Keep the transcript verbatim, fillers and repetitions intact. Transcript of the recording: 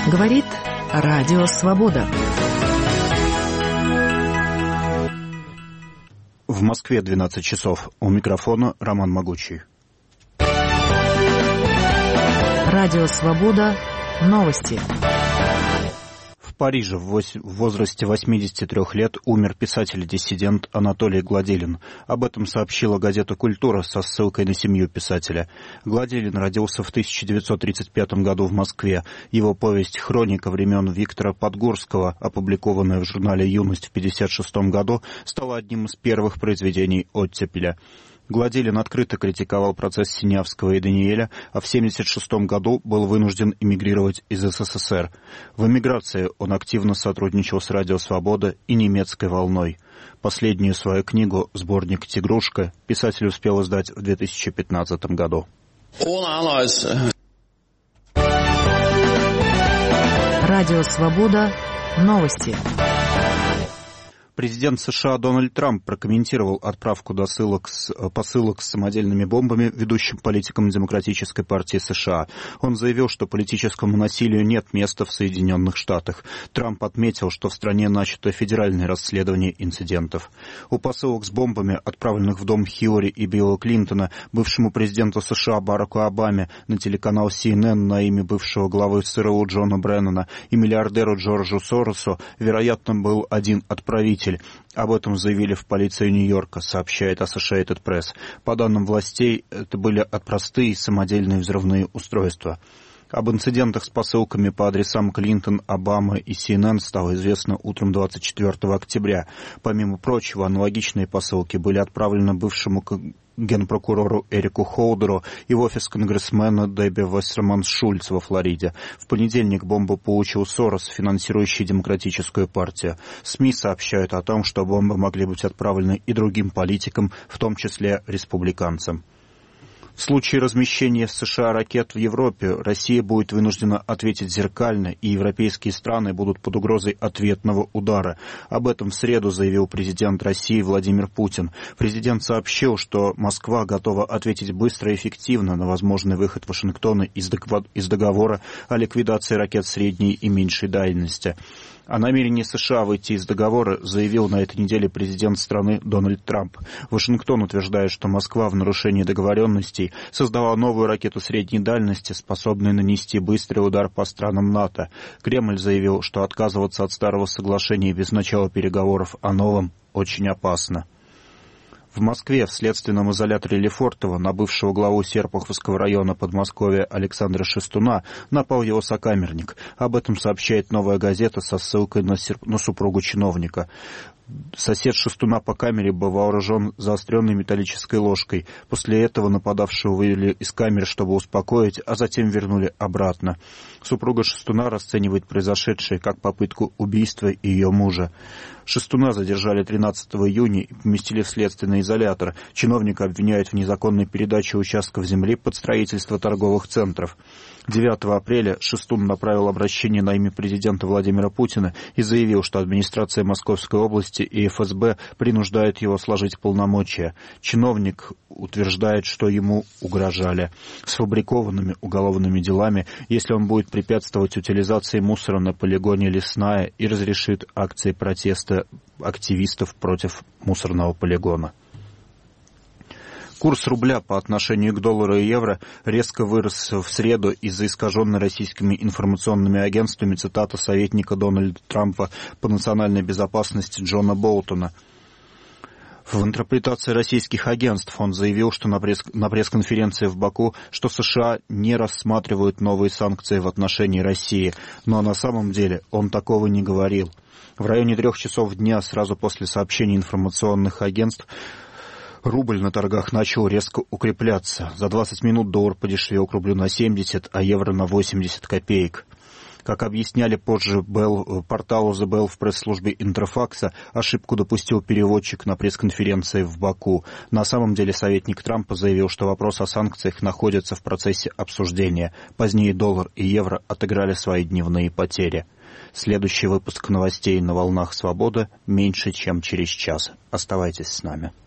Говорит Радио Свобода. В Москве двенадцать часов. У микрофона Роман Могучий. Радио Свобода. Новости. В Париже в возрасте восьмидесяти трёх лет умер писатель-диссидент Анатолий Гладилин. Об этом сообщила газета «Культура» со ссылкой на семью писателя. Гладилин родился в тысяча девятьсот тридцать пятом году в Москве. Его повесть «Хроника времен Виктора Подгорского», опубликованная в журнале «Юность» в пятьдесят шестом году, стала одним из первых произведений оттепеля. Гладилин открыто критиковал процесс Синявского и Даниэля, а в семьдесят шестом году был вынужден эмигрировать из СССР. В эмиграции он активно сотрудничал с «Радио Свобода» и «Немецкой волной». Последнюю свою книгу, сборник «Тигрушка», писатель успел издать в две тысячи пятнадцатом году. Радио Свобода. Новости. Президент США Дональд Трамп прокомментировал отправку досылок с, посылок с самодельными бомбами ведущим политикам Демократической партии США. Он заявил, что политическому насилию нет места в Соединенных Штатах. Трамп отметил, что в стране начато федеральное расследование инцидентов. У посылок с бомбами, отправленных в дом Хиллари и Билла Клинтона, бывшему президенту США Бараку Обаме, на телеканал Си Эн Эн на имя бывшего главы ЦРУ Джона Бреннана и миллиардеру Джорджу Соросу, вероятно, был один отправитель. Об этом заявили в полиции Нью-Йорка, сообщает Associated Press. По данным властей, это были простые самодельные взрывные устройства. Об инцидентах с посылками по адресам Клинтон, Обама и Си Эн Эн стало известно утром двадцать четвёртого октября. Помимо прочего, аналогичные посылки были отправлены бывшему генпрокурору Эрику Холдеру и в офис конгрессмена Дебби Вассерман-Шульц во Флориде. В понедельник бомбу получил Сорос, финансирующий Демократическую партию. СМИ сообщают о том, что бомбы могли быть отправлены и другим политикам, в том числе республиканцам. В случае размещения в США ракет в Европе Россия будет вынуждена ответить зеркально, и европейские страны будут под угрозой ответного удара. Об этом в среду заявил президент России Владимир Путин. Президент сообщил, что Москва готова ответить быстро и эффективно на возможный выход Вашингтона из договора о ликвидации ракет средней и меньшей дальности. О намерении США выйти из договора заявил на этой неделе президент страны Дональд Трамп. Вашингтон утверждает, что Москва в нарушении договоренностей создала новую ракету средней дальности, способную нанести быстрый удар по странам НАТО. Кремль заявил, что отказываться от старого соглашения без начала переговоров о новом очень опасно. В Москве в следственном изоляторе Лефортово на бывшего главу Серпуховского района Подмосковья Александра Шестуна напал его сокамерник. Об этом сообщает «Новая газета» со ссылкой на, серп... на супругу чиновника. Сосед Шестуна по камере был вооружен заостренной металлической ложкой. После этого нападавшего вывели из камеры, чтобы успокоить, а затем вернули обратно. Супруга Шестуна расценивает произошедшее как попытку убийства ее мужа. Шестуна задержали тринадцатого июня и поместили в следственный изолятор. Чиновника обвиняют в незаконной передаче участков земли под строительство торговых центров. девятого апреля Шестун направил обращение на имя президента Владимира Путина и заявил, что администрация Московской области и эф эс бэ принуждают его сложить полномочия. Чиновник утверждает, что ему угрожали сфабрикованными уголовными делами, если он будет препятствовать утилизации мусора на полигоне «Лесная» и разрешит акции протеста активистов против мусорного полигона. Курс рубля по отношению к доллару и евро резко вырос в среду из-за искаженной российскими информационными агентствами цитата советника Дональда Трампа по национальной безопасности Джона Болтона. В интерпретации российских агентств он заявил, что на, пресс- на пресс-конференции в Баку, что США не рассматривают новые санкции в отношении России, но на самом деле он такого не говорил. В районе трех часов дня, сразу после сообщений информационных агентств, рубль на торгах начал резко укрепляться. За двадцать минут доллар подешевел к рублю на семьдесят, а евро на восемьдесят копеек. Как объясняли позже Bell, порталу The Bell в пресс-службе Интерфакса, ошибку допустил переводчик на пресс-конференции в Баку. На самом деле советник Трампа заявил, что вопрос о санкциях находится в процессе обсуждения. Позднее доллар и евро отыграли свои дневные потери. Следующий выпуск новостей на волнах «Свобода» меньше, чем через час. Оставайтесь с нами.